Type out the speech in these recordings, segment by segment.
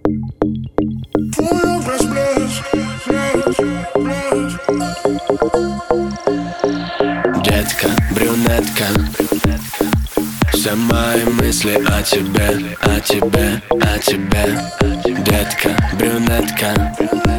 Детка, брюнетка, все мои мысли о тебе, о тебе, о тебе. Детка, брюнетка,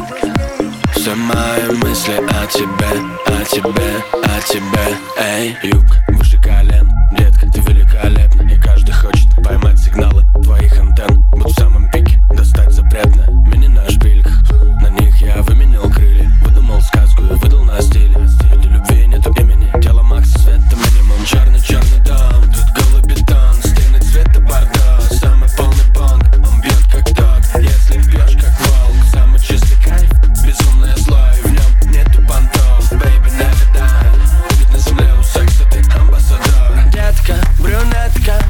все мои мысли о тебе, о тебе, о тебе. Эй, юг, выше колен, детка, ты великолепна. И каждый хочет поймать сигналы твоих антенн. Будь в самом пике, достать запретно. Мини на шпильках, на них я выменял крылья. Выдумал сказку и выдал на стиле. Для любви нету имени, тело макс, света минимум. Черный дом, тут голый бетон. Стены цвета бордо, самый полный бонг. Он бьет как ток, если пьешь как волк. Самый чистый кайф, безумное зло, и в нем нету понтов. Baby, never die, будет на земле у секса ты амбассадор. Детка, брюнетка,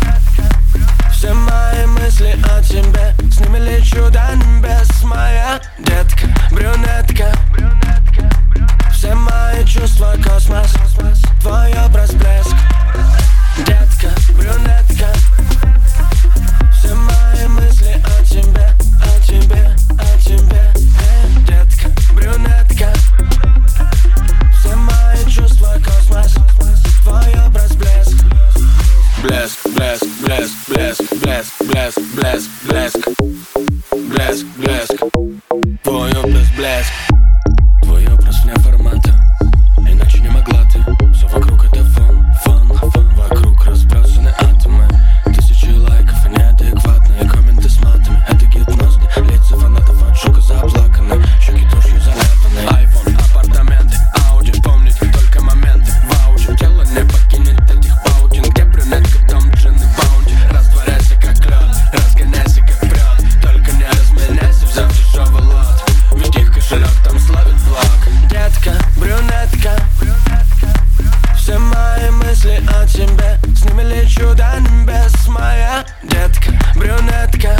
все мои мысли о тебе, с ними лечу до небес. Моя детка, брюнетка, все мои чувства космос, твой образ блеск. Детка, брюнетка, все мои мысли о тебе, о тебе, о тебе. Детка, брюнетка, все мои чувства космос, твой образ блеск. Блеск, блеск, блеск, блеск, блеск, блеск, блеск, блеск, блеск, блеск. Твой образ блеск. Твой образ вне формата, иначе не могла ты. Все вокруг это фон, фон, фон. Вокруг разбросаны атомы, тысячи лайков и неадекватные комменты с матами. Это гипноз, лица фанатов от шока заплаканы, щеки тушью заляпаны. Айфон, апартаменты, Ауди, помнить только моменты. Ваучи, тело не покинет этих паутин. Где брюнетка, дом, джин и баунти. Растворяйся как лед, разгоняйся как прет. Только не разменяйся, взяв дешевый лот. Ведь их кошелек там славит блок. Детка, брюнетка, все мои мысли о тебе, с ними лечу до небес. Моя детка, брюнетка,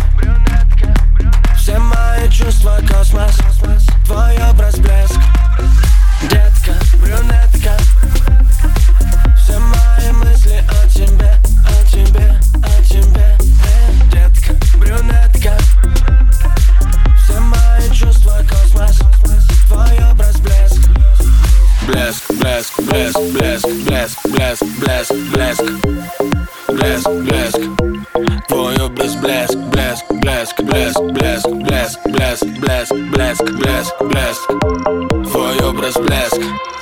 все мои чувства космос, твой образ блеск. Детка, брюнетка, все мои мысли о тебе, о тебе, о тебе. Детка, брюнетка, все мои чувства космос, твой образ блеск. Блеск, блеск, блеск, блеск, блеск, блеск, блеск, блеск, блеск, блеск. Твой образ блеск, блеск, блеск, блеск, блеск, блеск, блеск, блеск, блеск, блеск, блеск. Твой образ блеск.